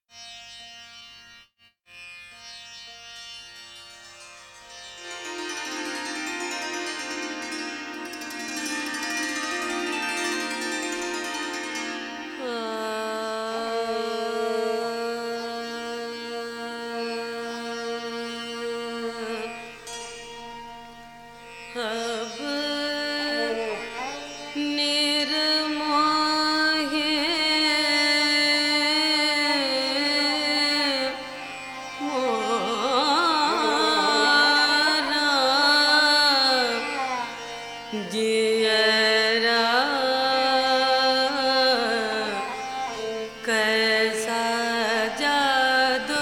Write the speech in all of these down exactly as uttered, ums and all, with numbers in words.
कैसा जादू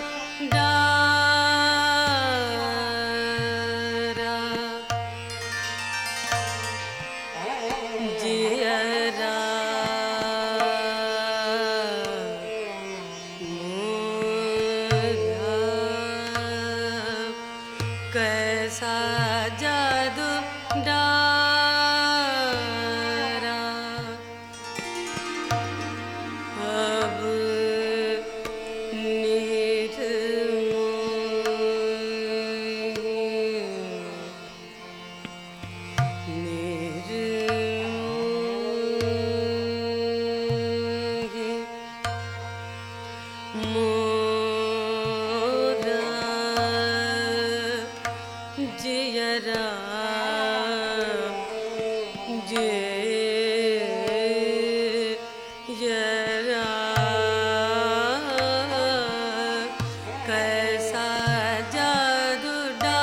डारा जियरा मोरा कैसा जादू डारा अब जियरा जियरा कैसा जादू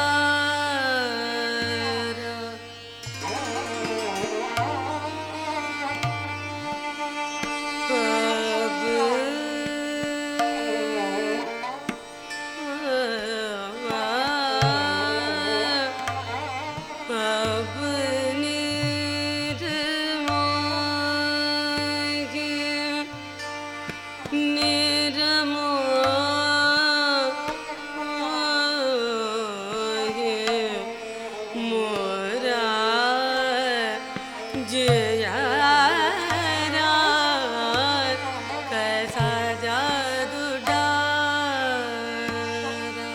डारा अब मोरा जियरा कैसा जादू डारा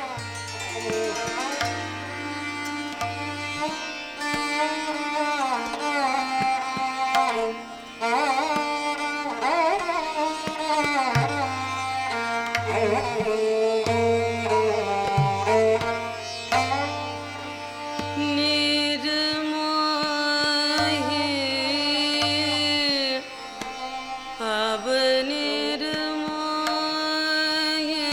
अब निर्मोही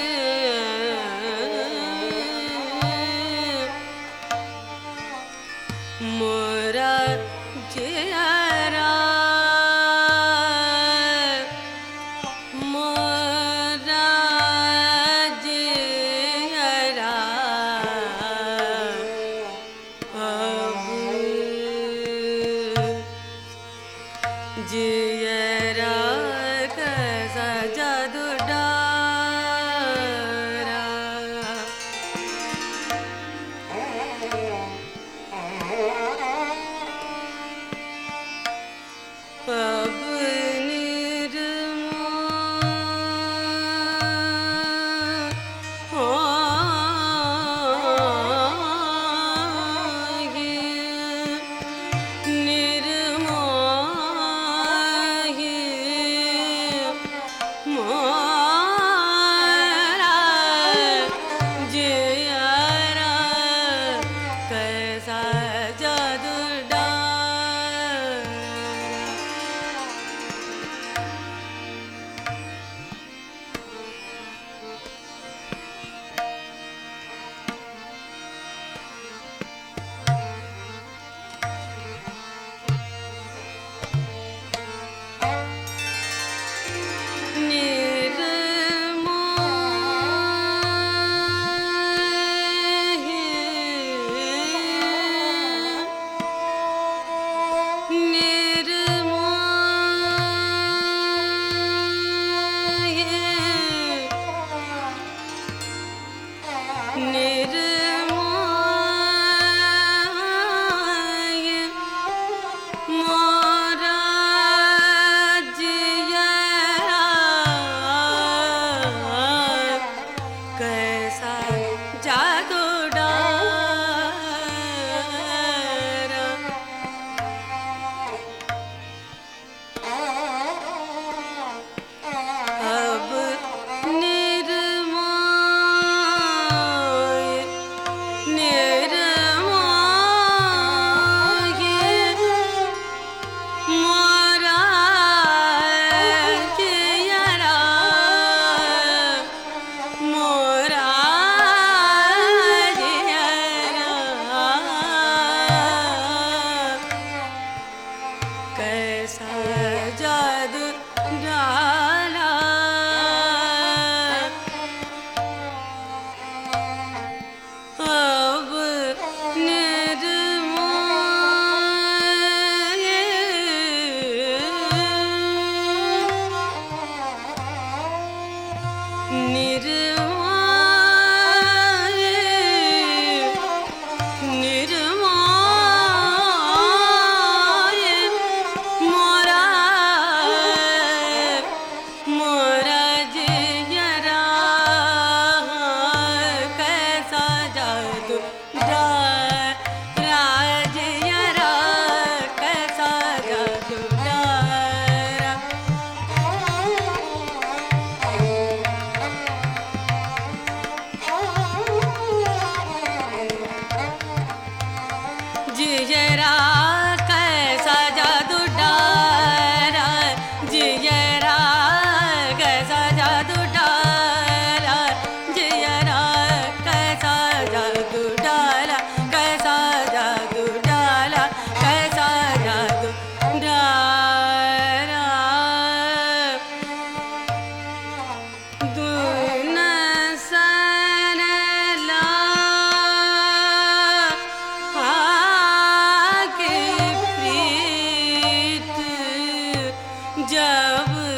मोरा जियरा मोरा जियरा अब जियरा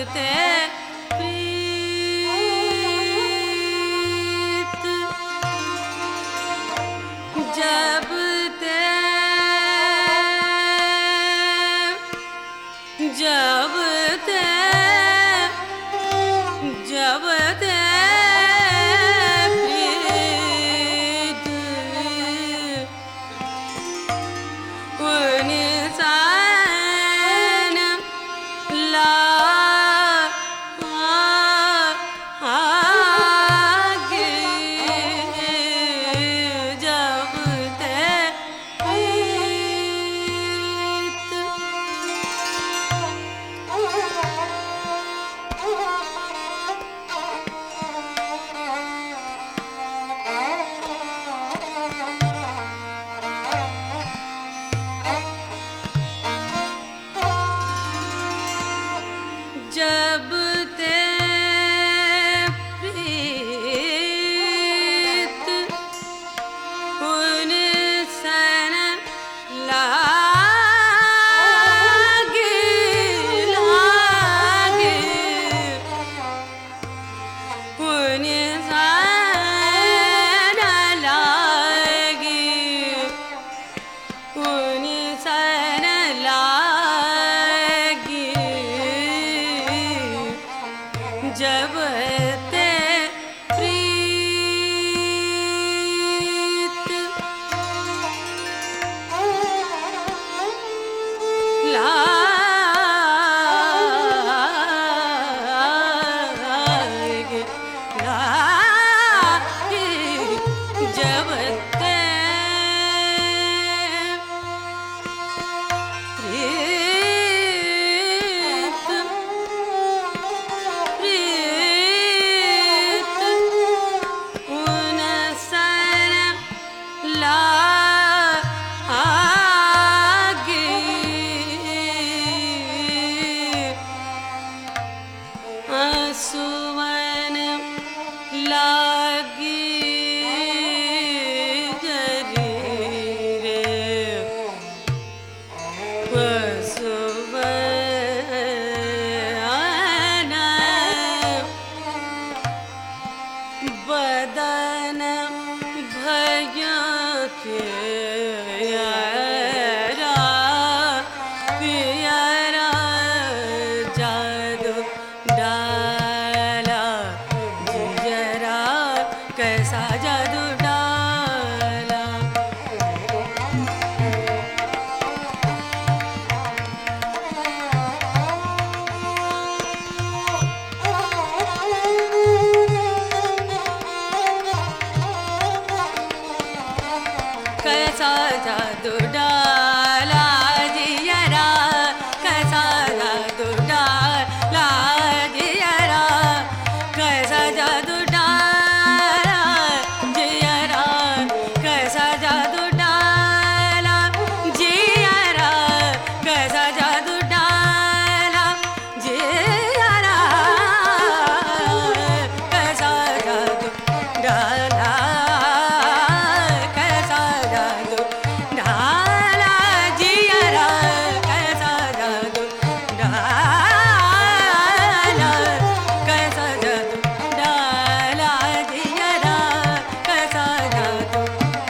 ते प्रीत जब ते जब ते जब ते प्रीत उनिसान ला आगे जब ते प्रीत जब ते प्रीत उनसन लागे लागे उनसन लागे उनसन लागे जब ते प्रीत लागे लागे जब ते प्रीत प्रीत उनसन लागे आंसुअन लागे जरी रे आंसुअन बदन भयते पियरा पियरा जादू डाला जियरा कैसा जादू डाला कैसा जादू डाला जियरा कैसा जादू डाला जियरा कैसा जादू डाला जियरा कैसा जादू डाला जियरा कैसा जादू डाला जियरा कैसा जादू डाला कैसा जादू डाला जियरा कैसा जादू डाला कैसा जादू डाला जियरा कैसा जादू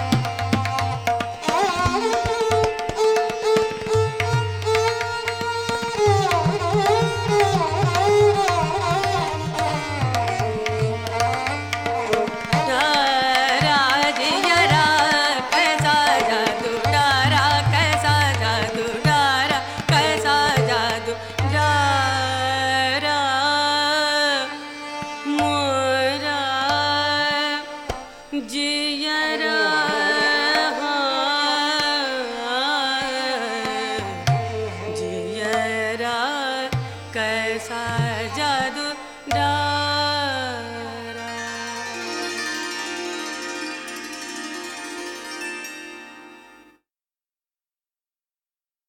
डारा जियरा कैसा जादू डारा कैसा जादू डारा कैसा जादू डारा मोरा जियरा जियरा कैसा